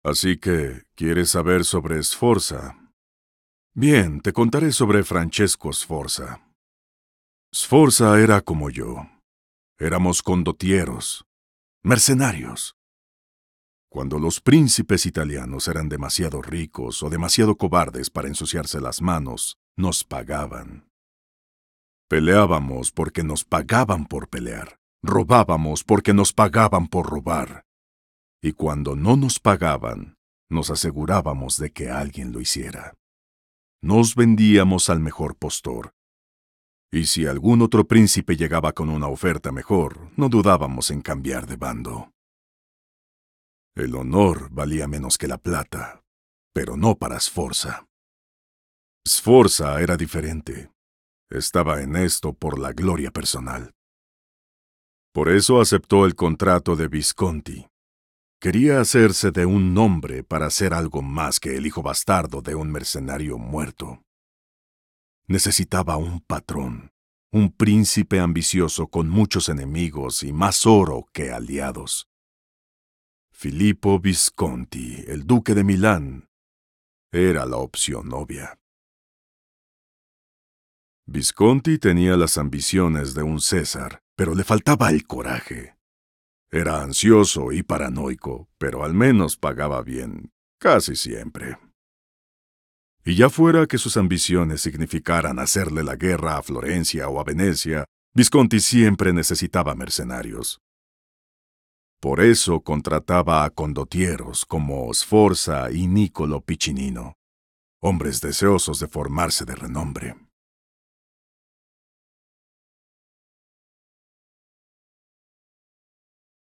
Así que, ¿quieres saber sobre Sforza? Bien, te contaré sobre Francesco Sforza. Sforza era como yo. Éramos condottieros, mercenarios. Cuando los príncipes italianos eran demasiado ricos o demasiado cobardes para ensuciarse las manos, nos pagaban. Peleábamos porque nos pagaban por pelear. Robábamos porque nos pagaban por robar. Y cuando no nos pagaban, nos asegurábamos de que alguien lo hiciera. Nos vendíamos al mejor postor. Y si algún otro príncipe llegaba con una oferta mejor, no dudábamos en cambiar de bando. El honor valía menos que la plata, pero no para Sforza. Sforza era diferente. Estaba en esto por la gloria personal. Por eso aceptó el contrato de Visconti. Quería hacerse de un nombre para ser algo más que el hijo bastardo de un mercenario muerto. Necesitaba un patrón, un príncipe ambicioso con muchos enemigos y más oro que aliados. Filippo Visconti, el duque de Milán, era la opción obvia. Visconti tenía las ambiciones de un César, pero le faltaba el coraje. Era ansioso y paranoico, pero al menos pagaba bien, casi siempre. Y ya fuera que sus ambiciones significaran hacerle la guerra a Florencia o a Venecia, Visconti siempre necesitaba mercenarios. Por eso contrataba a condottieros como Sforza y Niccolo Piccinino, hombres deseosos de formarse de renombre.